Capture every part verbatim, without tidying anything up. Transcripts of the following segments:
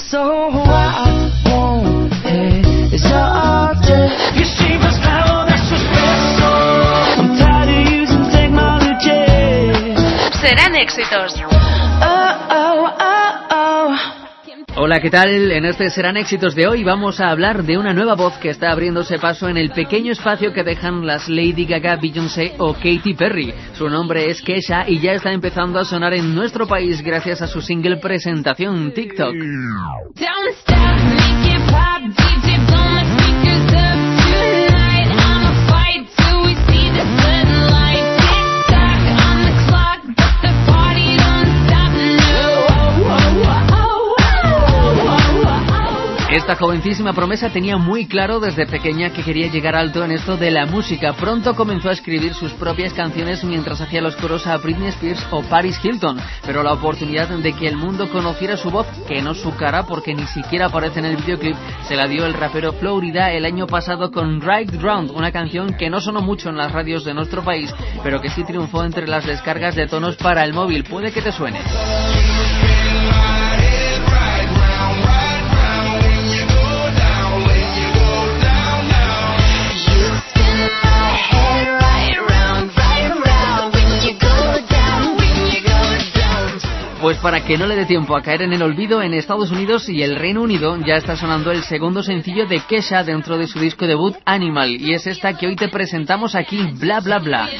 So I won't hesitate. You see my style, that's so special. I'm tired of using technology. Serán éxitos. Oh, oh, oh, oh. Hola, ¿qué tal? En este Serán Éxitos de hoy vamos a hablar de una nueva voz que está abriéndose paso en el pequeño espacio que dejan las Lady Gaga, Beyoncé o Katy Perry. Su nombre es Kesha y ya está empezando a sonar en nuestro país gracias a su single presentación TikTok. Esta jovencísima promesa tenía muy claro desde pequeña que quería llegar alto en esto de la música. Pronto comenzó a escribir sus propias canciones mientras hacía los coros a Britney Spears o Paris Hilton, pero la oportunidad de que el mundo conociera su voz, que no su cara porque ni siquiera aparece en el videoclip, se la dio el rapero Florida el año pasado con Right Round, una canción que no sonó mucho en las radios de nuestro país, pero que sí triunfó entre las descargas de tonos para el móvil. Puede que te suene. Pues para que no le dé tiempo a caer en el olvido, en Estados Unidos y el Reino Unido ya está sonando el segundo sencillo de Kesha dentro de su disco debut Animal, y es esta que hoy te presentamos aquí, Bla Bla Bla.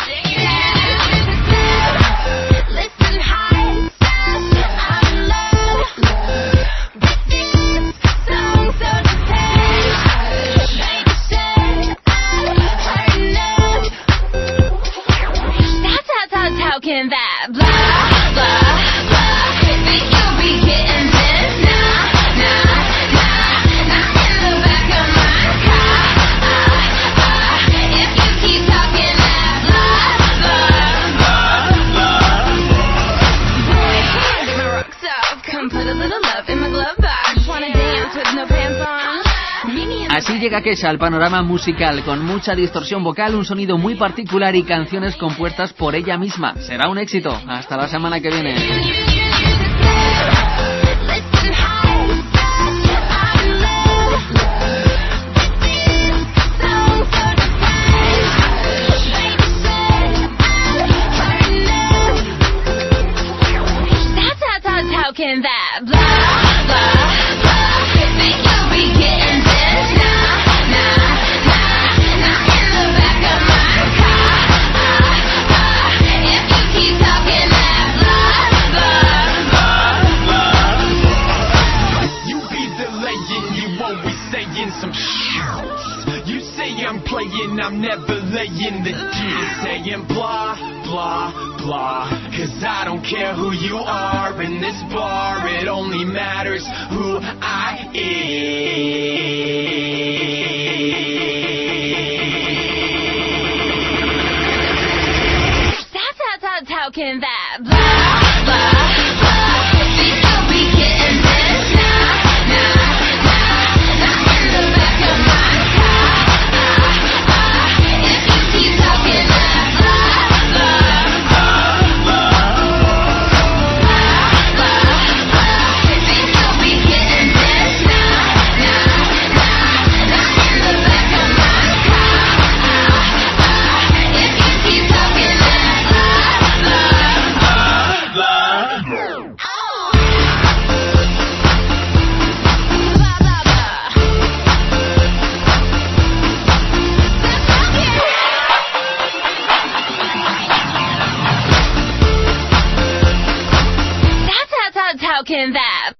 Así llega Kesha al panorama musical, con mucha distorsión vocal, un sonido muy particular y canciones compuestas por ella misma. Será un éxito. Hasta la semana que viene. I'm never laying the deal, saying blah, blah, blah, cause I don't care who you are in this bar, it only matters who I am. That's how, that's how can that blah, blah, blah, think I'll be getting this now, now, now, now in the back of my car. How can that